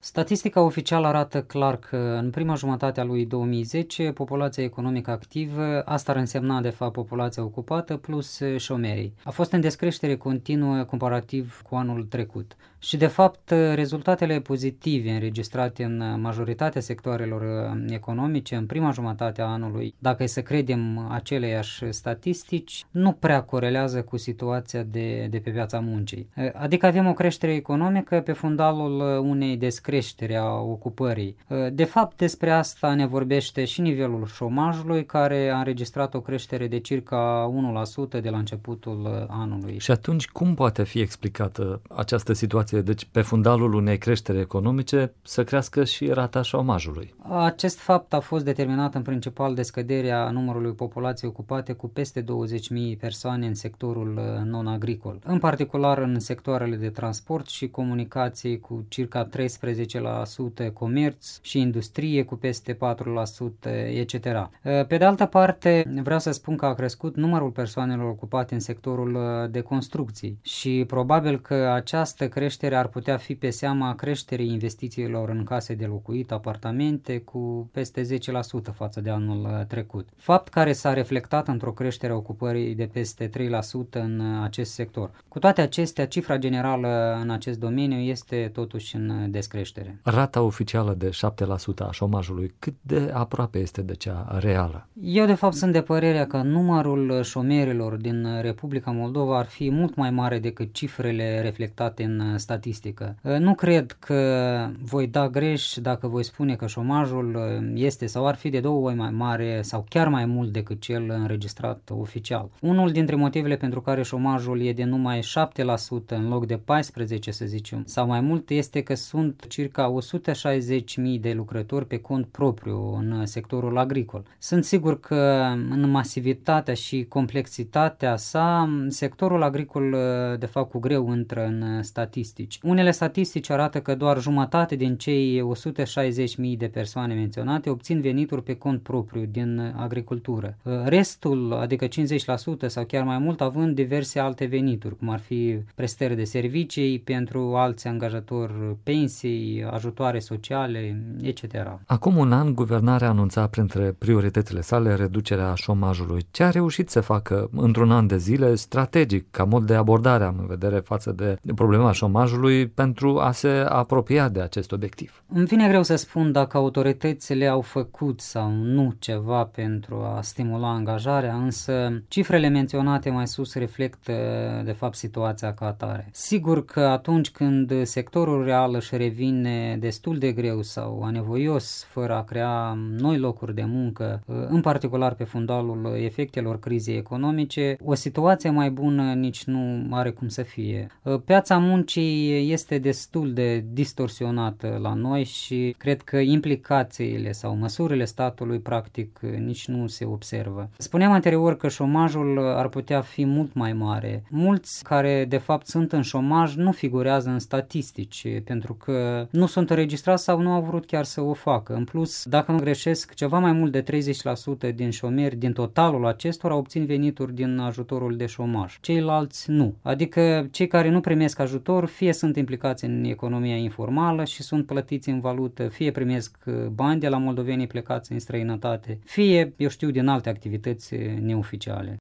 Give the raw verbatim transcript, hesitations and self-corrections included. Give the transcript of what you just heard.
Statistica oficială arată clar că în prima jumătate a lui două mii zece populația economică activă, asta ar însemna de fapt populația ocupată plus șomerii, a fost în descreștere continuă comparativ cu anul trecut. Și de fapt rezultatele pozitive înregistrate în majoritatea sectoarelor economice în prima jumătate a anului, dacă e să credem aceleiași statistici, nu prea corelează cu situația de, de pe piața muncii. Adică avem o creștere economică pe fundalul unei descreșteri a ocupării. De fapt, despre asta ne vorbește și nivelul șomajului, care a înregistrat o creștere de circa unu la sută de la începutul anului. Și atunci, cum poate fi explicată această situație? Deci, pe fundalul unei creșteri economice, să crească și rata șomajului. Acest fapt a fost determinat în principal de scăderea numărului populației ocupate cu peste douăzeci de mii persoane în sectorul non-agricol, în particular în sectoarele de transport și comunicații cu circa treisprezece la sută, comerț și industrie cu peste patru la sută, et cetera. Pe de altă parte, vreau să spun că a crescut numărul persoanelor ocupate în sectorul de construcții și probabil că această creștere ar putea fi pe seama creșterii investițiilor în case de locuit, apartamente, cu peste zece la sută față de anul trecut. Fapt care s-a reflectat într-o creștere a ocupării de peste trei la sută în acest sector. Cu toate acestea, cifra generală în acest domeniu este totuși în descreștere. Rata oficială de șapte la sută a șomajului, cât de aproape este de cea reală? Eu de fapt sunt de părerea că numărul șomerilor din Republica Moldova ar fi mult mai mare decât cifrele reflectate în statistică. Nu cred că voi da greș dacă voi spune că șomajul este sau ar fi de două ori mai mare sau chiar mai mult decât cel înregistrat oficial. Unul dintre motivele pentru care șomajul e de numai șapte la sută în loc de paisprezece la sută, să zicem, sau mai mult, este că sunt circa o sută șaizeci de mii de lucrători pe cont propriu în sectorul agricol. Sunt sigur că în masivitatea și complexitatea sa, sectorul agricol de fapt cu greu intră în statistici. Unele statistici arată că doar jumătate din cei o sută șaizeci de mii de persoane menționate obțin venituri pe cont propriu din agricultură. Restul, adică cincizeci la sută sau chiar mai mult, având diverse alte venituri, cum ar fi prestări de servicii pentru alți angajatori, pensii, ajutoare sociale, et cetera. Acum un an, guvernarea a anunțat printre prioritățile sale reducerea șomajului. Ce a reușit să facă într-un an de zile strategic, ca mod de abordare, am în vedere față de problema șomajului, pentru a se apropia de acest obiectiv? Îmi vine greu să spun dacă autoritățile au făcut sau nu ceva pentru a stimula angajarea, însă cifrele menționate mai sus reflectă de fapt situația ca atare. Sigur că atunci când sectorul real își revine destul de greu sau anevoios fără a crea noi locuri de muncă, în particular pe fundalul efectelor crizei economice, o situație mai bună nici nu are cum să fie. Piața muncii este destul de distorsionată la noi și cred că implicațiile sau măsurile statului practic nici nu se observă. Spuneam anterior că șomajul ar putea fi mult mai mare. Mulți care de fapt sunt în șomaj nu figurează în statistici pentru că nu sunt înregistrați sau nu au vrut chiar să o facă. În plus, dacă nu greșesc, ceva mai mult de treizeci la sută din șomeri din totalul acestora obțin venituri din ajutorul de șomaj. Ceilalți nu. Adică cei care nu primesc ajutor fie sunt implicați în economia informală și sunt plătiți în valută, fie primesc bani de la moldovenii plecați în străinătate, fie, eu știu, din alte activități neoficiale.